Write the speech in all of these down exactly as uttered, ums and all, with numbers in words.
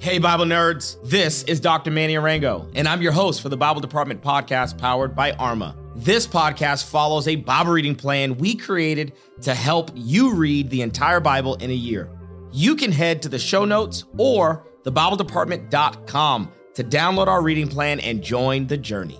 Hey, Bible nerds, this is Doctor Manny Arango, and I'm your host for the Bible Department podcast powered by Arma. This podcast follows a Bible reading plan we created to help you read the entire Bible in a year. You can head to the show notes or the bible department dot com to download our reading plan and join the journey.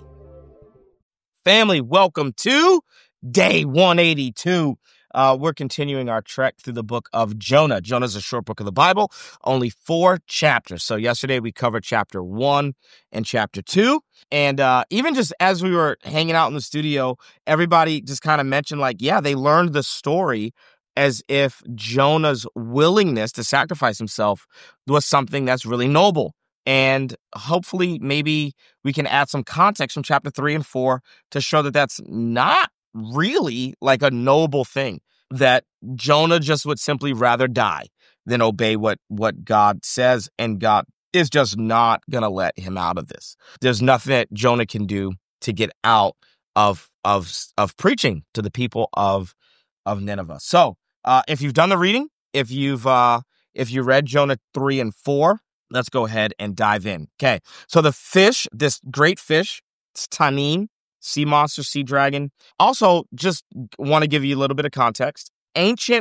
Family, welcome to day one eighty-two. Uh, we're continuing our trek through the book of Jonah. Jonah is a short book of the Bible, only four chapters. So yesterday we covered chapter one and chapter two. And uh, even just as we were hanging out in the studio, everybody just kind of mentioned like, yeah, they learned the story as if Jonah's willingness to sacrifice himself was something that's really noble. And hopefully maybe we can add some context from chapter three and four to show that that's not really like a noble thing, that Jonah just would simply rather die than obey what, what God says, and God is just not going to let him out of this. There's nothing that Jonah can do to get out of of of preaching to the people of of Nineveh. So, uh, if you've done the reading, if you've uh, if you read Jonah three and four, let's go ahead and dive in. Okay, so the fish, this great fish, it's Tanin, sea monster, sea dragon. Also, just want to give you a little bit of context. Ancient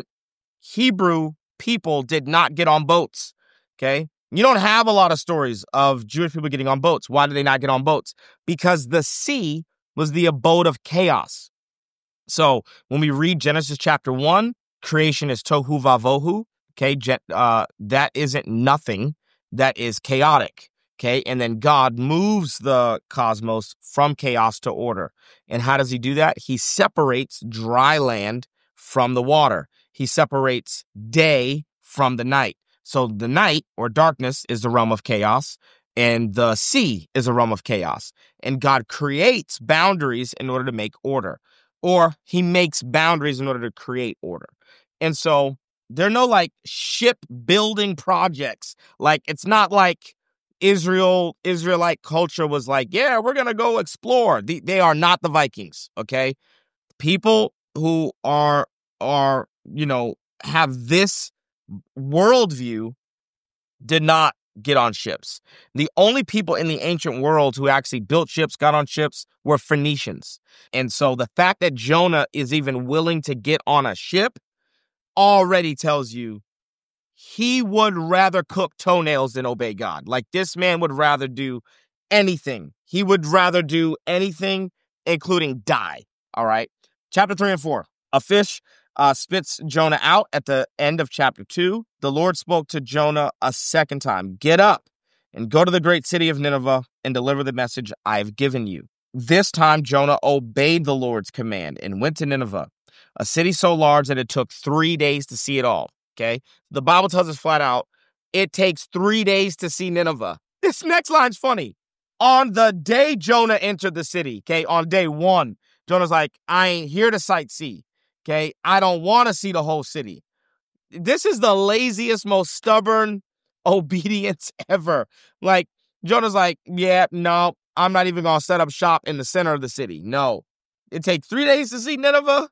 Hebrew people did not get on boats, okay? You don't have a lot of stories of Jewish people getting on boats. Why did they not get on boats? Because the sea was the abode of chaos. So when we read Genesis chapter one, creation is tohu vavohu, okay? Uh, that isn't nothing. That is chaotic. Okay, and then God moves the cosmos from chaos to order. And how does he do that? He separates dry land from the water. He separates day from the night. So the night or darkness is the realm of chaos, and the sea is a realm of chaos. And God creates boundaries in order to make order, or he makes boundaries in order to create order. And so there are no like shipbuilding projects. Like it's not like Israel, Israelite culture was like, yeah, we're going to go explore. They, they are not the Vikings, okay? People who are, are, you know, have this worldview did not get on ships. The only people in the ancient world who actually built ships, got on ships, were Phoenicians. And so the fact that Jonah is even willing to get on a ship already tells you he would rather cook toenails than obey God. Like, this man would rather do anything. He would rather do anything, including die. All right. Chapter three and four. A fish uh, spits Jonah out at the end of chapter two. The Lord spoke to Jonah a second time. Get up and go to the great city of Nineveh and deliver the message I've given you. This time, Jonah obeyed the Lord's command and went to Nineveh, a city so large that it took three days to see it all. Okay, the Bible tells us flat out, it takes three days to see Nineveh. This next line's funny. On the day Jonah entered the city, okay, on day one, Jonah's like, I ain't here to sightsee, okay? I don't want to see the whole city. This is the laziest, most stubborn obedience ever. Like, Jonah's like, yeah, no, I'm not even going to set up shop in the center of the city. No, it takes three days to see Nineveh.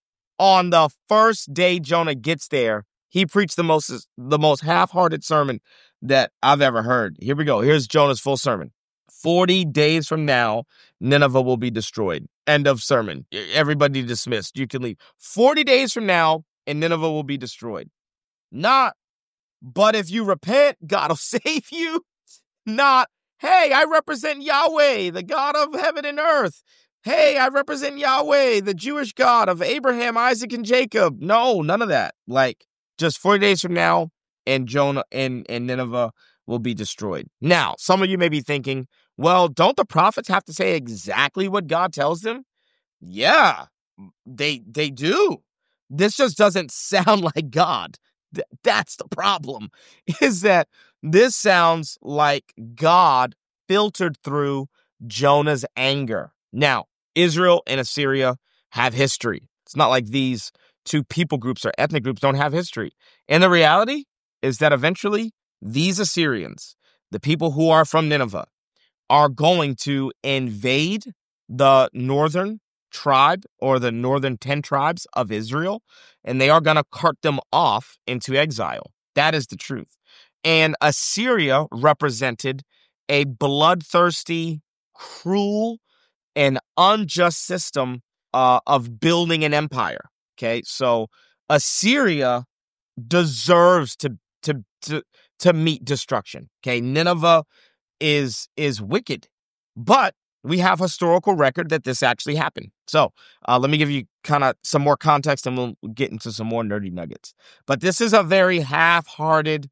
On the first day Jonah gets there, he preached the most the most half-hearted sermon that I've ever heard. Here we go. Here's Jonah's full sermon. forty days from now, Nineveh will be destroyed. End of sermon. Everybody dismissed. You can leave. forty days from now, and Nineveh will be destroyed. Not, but if you repent, God will save you. Not, hey, I represent Yahweh, the God of heaven and earth. Hey, I represent Yahweh, the Jewish God of Abraham, Isaac, and Jacob. No, none of that. Like, just forty days from now, and Jonah and, and Nineveh will be destroyed. Now, some of you may be thinking, well, don't the prophets have to say exactly what God tells them? Yeah, they they do. This just doesn't sound like God. Th- that's the problem, is that this sounds like God filtered through Jonah's anger. Now, Israel and Assyria have history. It's not like these two people groups or ethnic groups don't have history. And the reality is that eventually these Assyrians, the people who are from Nineveh, are going to invade the northern tribe or the northern ten tribes of Israel, and they are going to cart them off into exile. That is the truth. And Assyria represented a bloodthirsty, cruel, and unjust system uh, of building an empire. Okay, so Assyria deserves to to to to meet destruction. Okay, Nineveh is is wicked, but we have historical record that this actually happened. So uh, let me give you kind of some more context, and we'll get into some more nerdy nuggets. But this is a very half-hearted,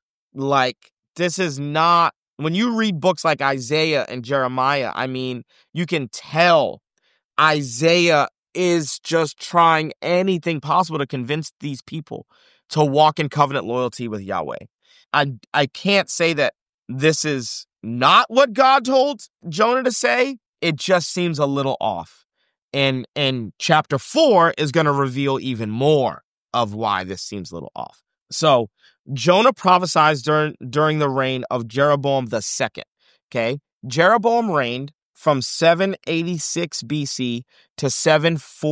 like this is not. When you read books like Isaiah and Jeremiah, I mean, you can tell Isaiah is just trying anything possible to convince these people to walk in covenant loyalty with Yahweh. I I can't say that this is not what God told Jonah to say. It just seems a little off. And and chapter four is going to reveal even more of why this seems a little off. So Jonah prophesies during during the reign of Jeroboam the second. Okay, Jeroboam reigned from seven eighty-six B C to seven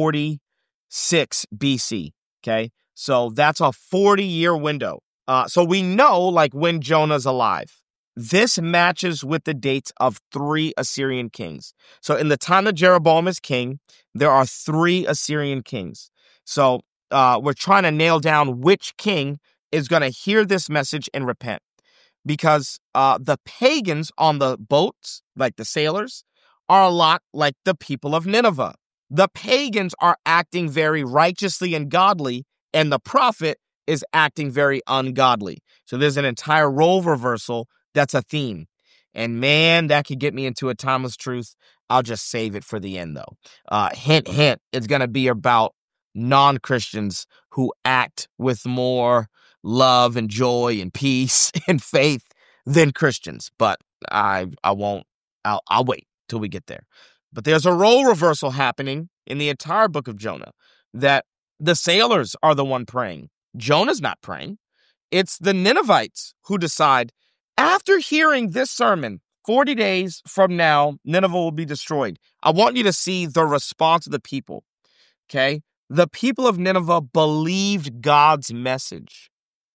forty-six B C. Okay, so that's a forty-year window. Uh, so we know, like, when Jonah's alive. This matches with the dates of three Assyrian kings. So in the time that Jeroboam is king, there are three Assyrian kings. So uh, we're trying to nail down which king is going to hear this message and repent. Because uh, the pagans on the boats, like the sailors, are a lot like the people of Nineveh. The pagans are acting very righteously and godly, and the prophet is acting very ungodly. So there's an entire role reversal that's a theme. And man, that could get me into a timeless truth. I'll just save it for the end, though. Uh, hint, hint, it's going to be about non-Christians who act with more love and joy and peace and faith than Christians. But I I won't, I'll, I'll wait till we get there. But there's a role reversal happening in the entire book of Jonah, that the sailors are the one praying. Jonah's not praying. It's the Ninevites who decide, after hearing this sermon, forty days from now, Nineveh will be destroyed. I want you to see the response of the people, okay? The people of Nineveh believed God's message.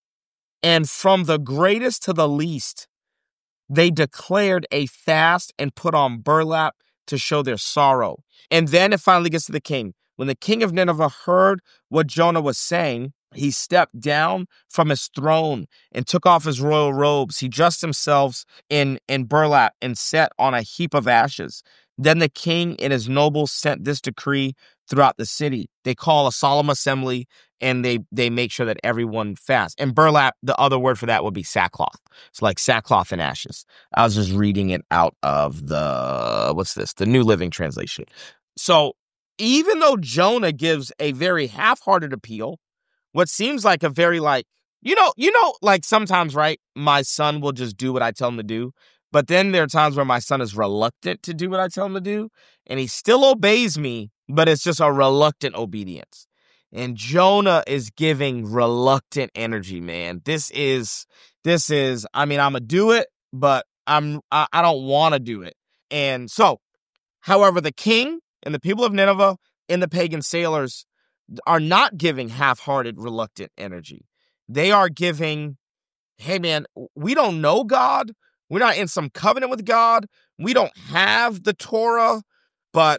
And from the greatest to the least, they declared a fast and put on burlap to show their sorrow. And then it finally gets to the king. When the king of Nineveh heard what Jonah was saying, he stepped down from his throne and took off his royal robes. He dressed himself in, in burlap and sat on a heap of ashes. Then the king and his nobles sent this decree throughout the city. They call a solemn assembly, and they, they make sure that everyone fasts. And burlap, the other word for that would be sackcloth. It's like sackcloth and ashes. I was just reading it out of the, what's this? The New Living Translation. So even though Jonah gives a very half-hearted appeal, what seems like a very like, you know, you know, like sometimes, right, my son will just do what I tell him to do. But then there are times where my son is reluctant to do what I tell him to do, and he still obeys me, but it's just a reluctant obedience. And Jonah is giving reluctant energy, man. This is, this is, I mean, I'm going to do it, but I'm, I, I don't want to do it. And so, however, the king and the people of Nineveh and the pagan sailors are not giving half-hearted, reluctant energy. They are giving, hey, man, we don't know God. We're not in some covenant with God. We don't have the Torah, but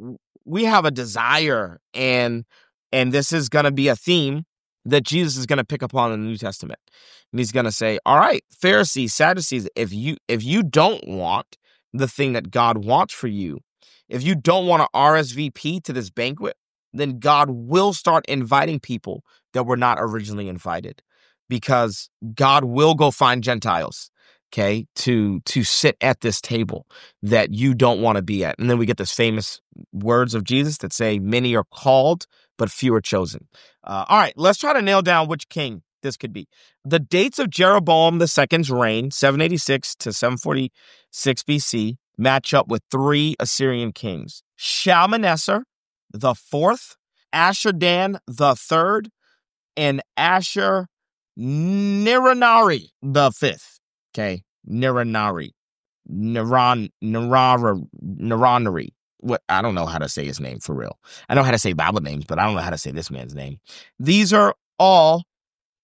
we have a desire, and and this is going to be a theme that Jesus is going to pick up on in the New Testament. And he's going to say, all right, Pharisees, Sadducees, if you if you don't want the thing that God wants for you, if you don't want to R S V P to this banquet, then God will start inviting people that were not originally invited, because God will go find Gentiles, okay, to, to sit at this table that you don't want to be at. And then we get this famous words of Jesus that say, many are called, but few are chosen. Uh, all right, let's try to nail down which king this could be. The dates of Jeroboam the second's reign, seven eighty-six to seven forty-six B C, match up with three Assyrian kings: Shalmaneser the fourth, Ashurdan the third, and Ashur Niranari the fifth. Okay, Niranari, Niran, Nirara, Niranari. What, I don't know how to say his name for real. I know how to say Bible names, but I don't know how to say this man's name. These are all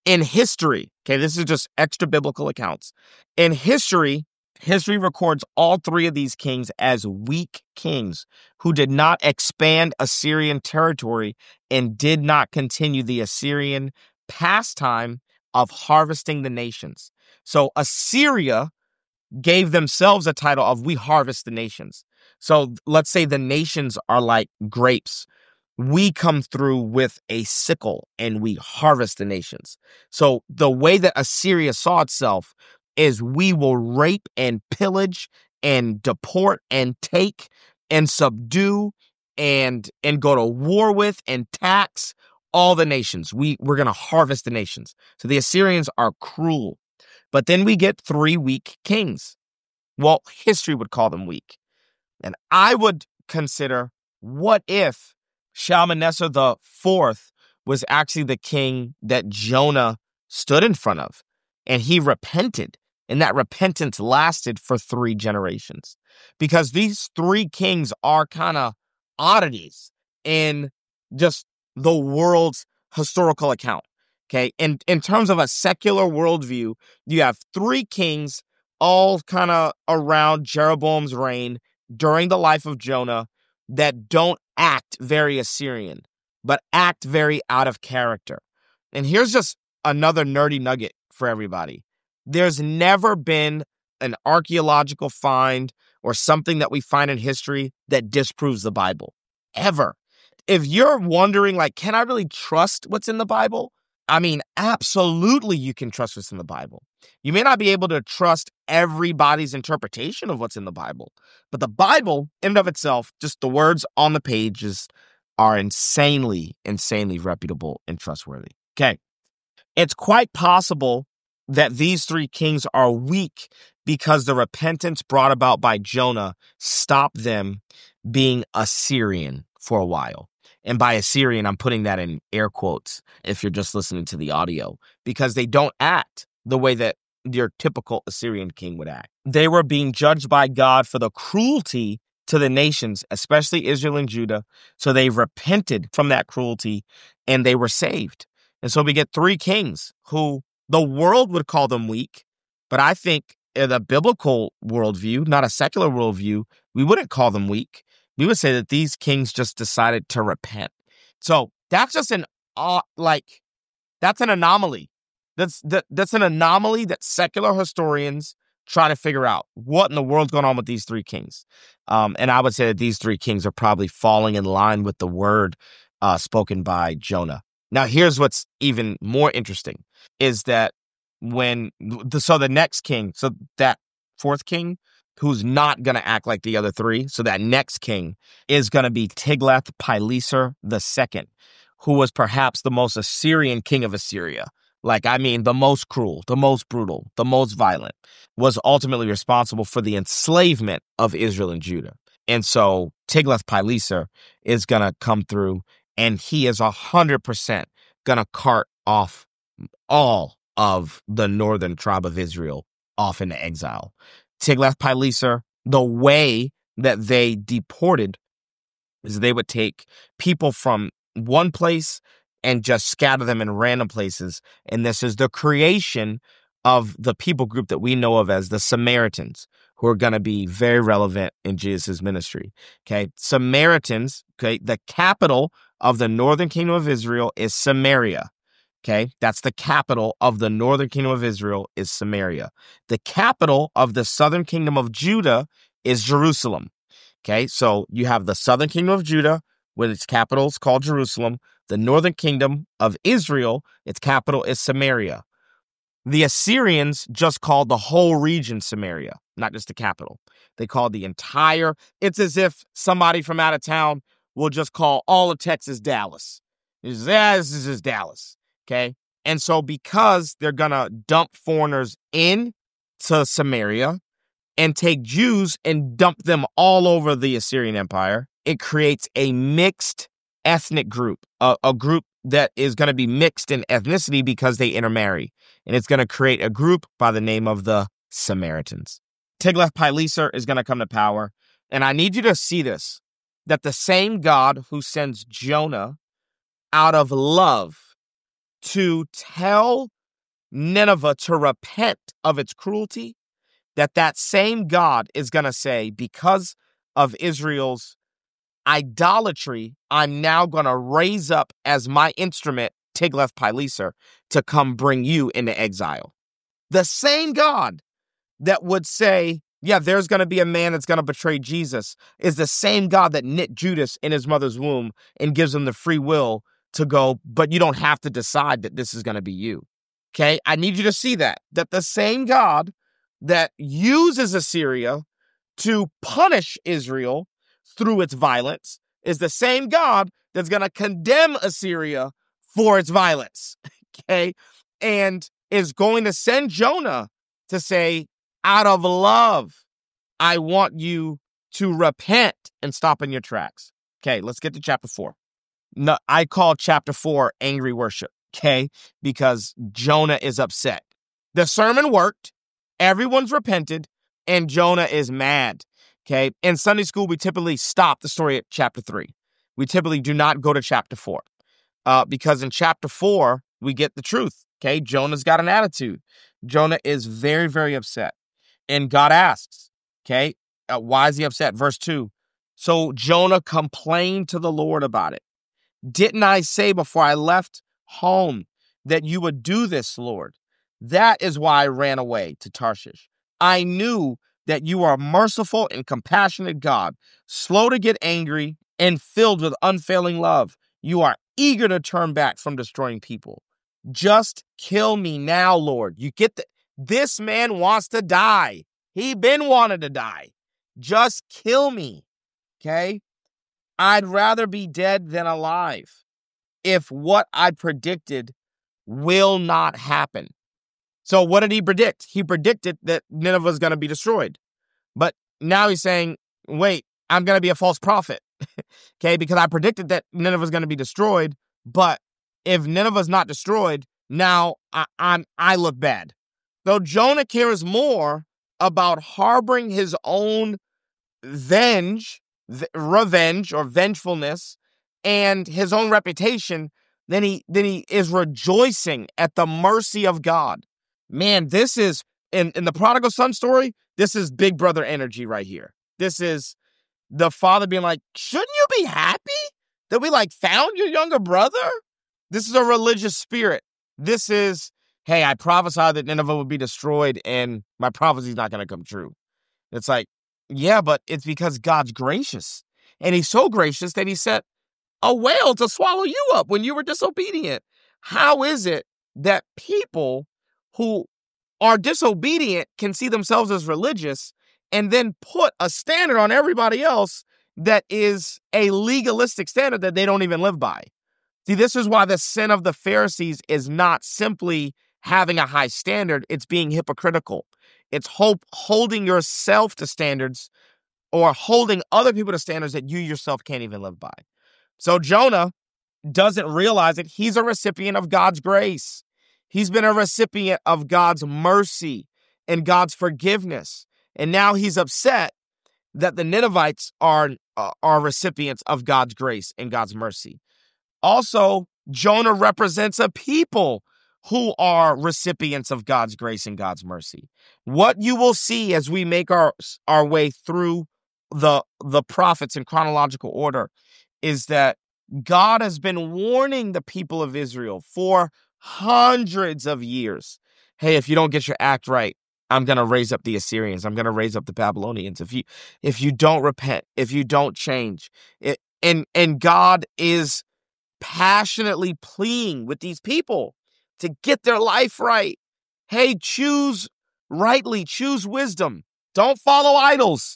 In history, okay, this is just extra biblical accounts. In history, history records all three of these kings as weak kings who did not expand Assyrian territory and did not continue the Assyrian pastime of harvesting the nations. So Assyria gave themselves a title of we harvest the nations. So let's say the nations are like grapes. We come through with a sickle and we harvest the nations. So the way that Assyria saw itself is we will rape and pillage and deport and take and subdue and and go to war with and tax all the nations. We, we're going to harvest the nations. So the Assyrians are cruel. But then we get three weak kings. Well, history would call them weak. And I would consider, what if Shalmaneser the fourth was actually the king that Jonah stood in front of, and he repented, and that repentance lasted for three generations? Because these three kings are kind of oddities in just the world's historical account. Okay, in, in terms of a secular worldview, you have three kings all kind of around Jeroboam's reign during the life of Jonah that don't act very Assyrian, but act very out of character. And here's just another nerdy nugget for everybody. There's never been an archaeological find or something that we find in history that disproves the Bible, ever. If you're wondering, like, can I really trust what's in the Bible? I mean, absolutely you can trust what's in the Bible. You may not be able to trust everybody's interpretation of what's in the Bible, but the Bible, in and of itself, just the words on the pages, are insanely, insanely reputable and trustworthy. Okay. It's quite possible that these three kings are weak because the repentance brought about by Jonah stopped them being Assyrian for a while. And by Assyrian, I'm putting that in air quotes if you're just listening to the audio, because they don't act the way that your typical Assyrian king would act. They were being judged by God for the cruelty to the nations, especially Israel and Judah. So they repented from that cruelty and they were saved. And so we get three kings who the world would call them weak, but I think in a biblical worldview, not a secular worldview, we wouldn't call them weak. We would say that these kings just decided to repent. So that's just an, uh, like, that's an anomaly. That's that, that's an anomaly that secular historians try to figure out. What in the world's going on with these three kings? Um, and I would say that these three kings are probably falling in line with the word uh, spoken by Jonah. Now, here's what's even more interesting is that when, the, so the next king, so that fourth king, who's not going to act like the other three, so that next king is going to be Tiglath-Pileser the second, who was perhaps the most Assyrian king of Assyria. Like, I mean, the most cruel, the most brutal, the most violent, was ultimately responsible for the enslavement of Israel and Judah. And so Tiglath-Pileser is going to come through, and he is one hundred percent going to cart off all of the northern tribe of Israel off into exile. Tiglath-Pileser, the way that they deported is they would take people from one place and just scatter them in random places. And this is the creation of the people group that we know of as the Samaritans, who are going to be very relevant in Jesus' ministry. Okay, Samaritans, okay, the capital of the northern kingdom of Israel is Samaria. Okay, that's the capital of the northern kingdom of Israel is Samaria. The capital of the southern kingdom of Judah is Jerusalem. Okay, so you have the southern kingdom of Judah, with its capital is called Jerusalem. The northern kingdom of Israel, its capital is Samaria. The Assyrians just called the whole region Samaria, not just the capital. They called the entire, it's as if somebody from out of town will just call all of Texas Dallas. It's, yeah, this is just Dallas. Okay. And so because they're going to dump foreigners in to Samaria and take Jews and dump them all over the Assyrian Empire, it creates a mixed ethnic group, a, a group that is going to be mixed in ethnicity because they intermarry. And it's going to create a group by the name of the Samaritans. Tiglath-Pileser is going to come to power. And I need you to see this, that the same God who sends Jonah out of love to tell Nineveh to repent of its cruelty, that that same God is going to say, because of Israel's idolatry, I'm now going to raise up as my instrument Tiglath-Pileser to come bring you into exile. The same God that would say, yeah, there's going to be a man that's going to betray Jesus is the same God that knit Judas in his mother's womb and gives him the free will to go, but you don't have to decide that this is going to be you. Okay, I need you to see that, that the same God that uses Assyria to punish Israel through its violence is the same God that's going to condemn Assyria for its violence. Okay, and is going to send Jonah to say, out of love, I want you to repent and stop in your tracks. Okay, let's get to chapter four. No, I call chapter four angry worship, okay, because Jonah is upset. The sermon worked, everyone's repented, and Jonah is mad, okay? In Sunday school, we typically stop the story at chapter three. We typically do not go to chapter four, uh, because in chapter four, we get the truth, okay? Jonah's got an attitude. Jonah is very, very upset. And God asks, okay, uh, why is he upset? Verse two, so Jonah complained to the Lord about it. Didn't I say before I left home that you would do this, Lord? That is why I ran away to Tarshish. I knew that you are a merciful and compassionate God, slow to get angry and filled with unfailing love. You are eager to turn back from destroying people. Just kill me now, Lord. You get the, this man wants to die. He been wanting to die. Just kill me, okay? I'd rather be dead than alive if what I predicted will not happen. So what did he predict? He predicted that Nineveh is going to be destroyed. But now he's saying, wait, I'm going to be a false prophet, okay? Because I predicted that Nineveh is going to be destroyed, but if Nineveh is not destroyed, now I, I'm, I look bad. Though Jonah cares more about harboring his own venge, v- revenge or vengefulness and his own reputation than he, than he is rejoicing at the mercy of God. Man, this is, in, in the prodigal son story, this is big brother energy right here. This is the father being like, shouldn't you be happy that we like found your younger brother? This is a religious spirit. This is, hey, I prophesied that Nineveh would be destroyed and my prophecy is not going to come true. It's like, yeah, but it's because God's gracious. And he's so gracious that he sent a whale to swallow you up when you were disobedient. How is it that people who are disobedient can see themselves as religious and then put a standard on everybody else that is a legalistic standard that they don't even live by? See, this is why the sin of the Pharisees is not simply having a high standard. It's being hypocritical. It's hope holding yourself to standards or holding other people to standards that you yourself can't even live by. So Jonah doesn't realize that he's a recipient of God's grace. He's been a recipient of God's mercy and God's forgiveness. And now he's upset that the Ninevites are, uh, are recipients of God's grace and God's mercy. Also, Jonah represents a people who are recipients of God's grace and God's mercy. What you will see as we make our, our way through the, the prophets in chronological order is that God has been warning the people of Israel for hundreds of years. Hey, if you don't get your act right, I'm going to raise up the Assyrians. I'm going to raise up the Babylonians. If you if you don't repent, if you don't change, it, and and God is passionately pleading with these people to get their life right. Hey, choose rightly, choose wisdom. Don't follow idols.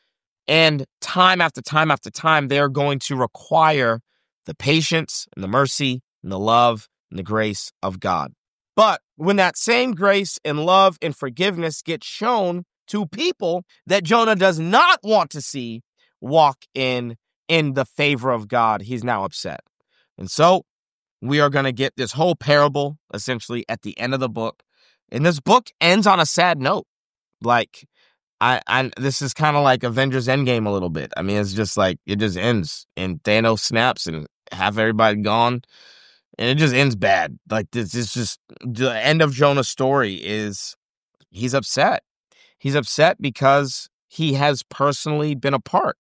And time after time after time, they're going to require the patience and the mercy and the love and the grace of God. But when that same grace and love and forgiveness gets shown to people that Jonah does not want to see walk in, in the favor of God, he's now upset. And so we are going to get this whole parable essentially at the end of the book. And this book ends on a sad note. Like, I, I this is kind of like Avengers Endgame a little bit. I mean, it's just like, it just ends and Thanos snaps and have everybody gone. And it just ends bad. Like, this is just the end of Jonah's story is he's upset. He's upset because he has personally been a part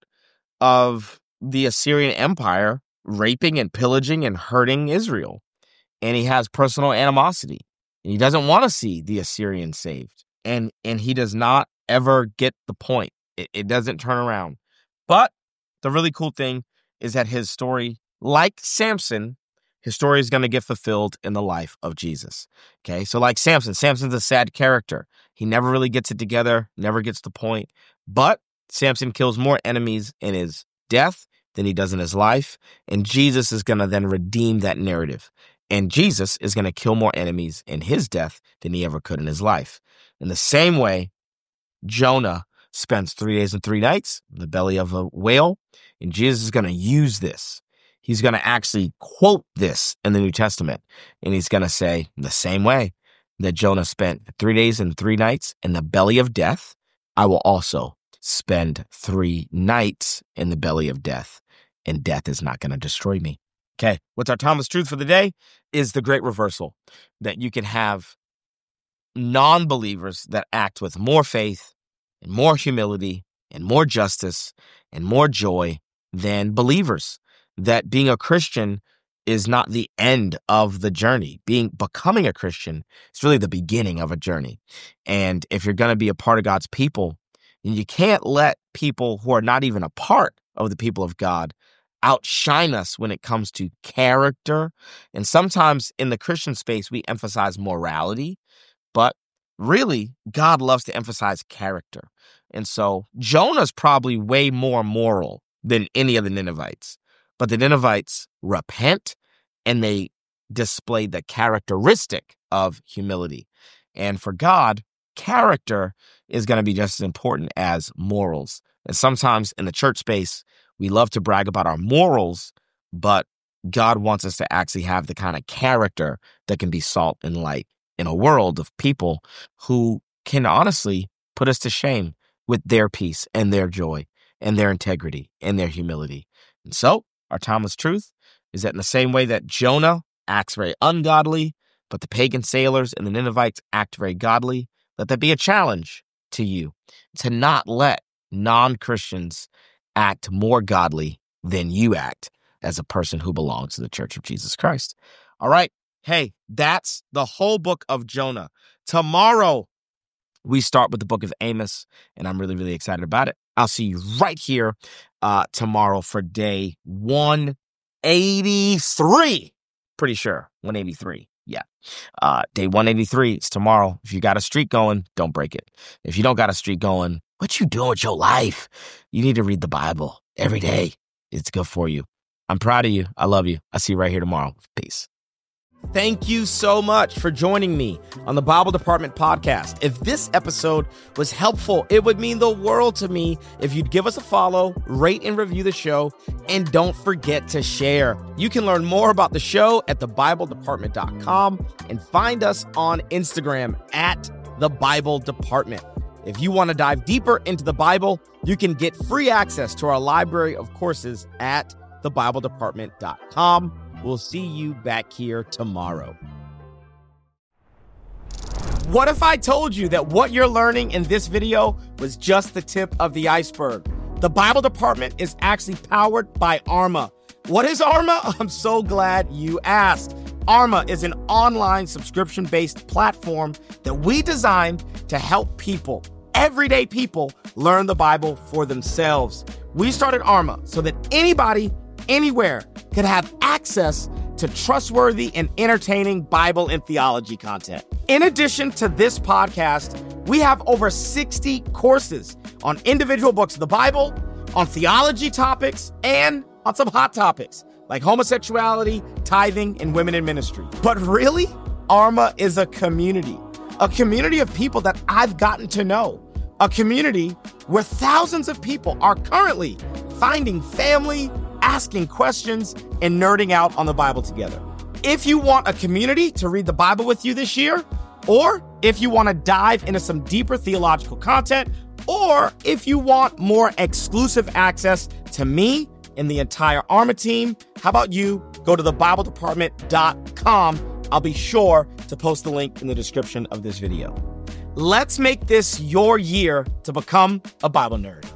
of the Assyrian Empire raping and pillaging and hurting Israel. And he has personal animosity. And he doesn't want to see the Assyrians saved. And and he does not ever get the point. It, it doesn't turn around. But the really cool thing is that his story, like Samson, his story is going to get fulfilled in the life of Jesus. Okay, so like Samson, Samson's a sad character. He never really gets it together, never gets the point. But Samson kills more enemies in his death than he does in his life. And Jesus is going to then redeem that narrative. And Jesus is going to kill more enemies in his death than he ever could in his life. In the same way, Jonah spends three days and three nights in the belly of a whale. And Jesus is going to use this. He's going to actually quote this in the New Testament. And he's going to say, in the same way that Jonah spent three days and three nights in the belly of death, I will also spend three nights in the belly of death, and death is not going to destroy me. Okay, what's our timeless truth for the day is the great reversal, that you can have non-believers that act with more faith and more humility and more justice and more joy than believers. That being a Christian is not the end of the journey. Being becoming a Christian is really the beginning of a journey. And if you're going to be a part of God's people, then you can't let people who are not even a part of the people of God outshine us when it comes to character. And sometimes in the Christian space, we emphasize morality, but really, God loves to emphasize character. And so Jonah's probably way more moral than any of the Ninevites. But the Ninevites repent and they display the characteristic of humility. And for God, character is going to be just as important as morals. And sometimes in the church space, we love to brag about our morals, but God wants us to actually have the kind of character that can be salt and light in a world of people who can honestly put us to shame with their peace and their joy and their integrity and their humility. And so, our timeless truth is that in the same way that Jonah acts very ungodly, but the pagan sailors and the Ninevites act very godly, let that be a challenge to you to not let non-Christians act more godly than you act as a person who belongs to the Church of Jesus Christ. All right. Hey, that's the whole book of Jonah. Tomorrow, we start with the book of Amos, and I'm really, really excited about it. I'll see you right here uh, tomorrow for day one eighty-three. Pretty sure, one eighty-three. Yeah. Uh, day one eighty-three is tomorrow. If you got a streak going, don't break it. If you don't got a streak going, what you doing with your life? You need to read the Bible every day. It's good for you. I'm proud of you. I love you. I'll see you right here tomorrow. Peace. Thank you so much for joining me on the Bible Department podcast. If this episode was helpful, it would mean the world to me if you'd give us a follow, rate and review the show, and don't forget to share. You can learn more about the show at the bible department dot com and find us on Instagram at the Bible Department. If you want to dive deeper into the Bible, you can get free access to our library of courses at the bible department dot com. We'll see you back here tomorrow. What if I told you that what you're learning in this video was just the tip of the iceberg? The Bible Department is actually powered by Arma. What is Arma? I'm so glad you asked. Arma is an online subscription-based platform that we designed to help people, everyday people, learn the Bible for themselves. We started Arma so that anybody, anywhere, could have access to trustworthy and entertaining Bible and theology content. In addition to this podcast, we have over sixty courses on individual books of the Bible, on theology topics, and on some hot topics like homosexuality, tithing, and women in ministry. But really, Arma is a community, a community of people that I've gotten to know, a community where thousands of people are currently finding family, asking questions, and nerding out on the Bible together. If you want a community to read the Bible with you this year, or if you want to dive into some deeper theological content, or if you want more exclusive access to me and the entire Armor team, how about you go to the bible department dot com? I'll be sure to post the link in the description of this video. Let's make this your year to become a Bible nerd.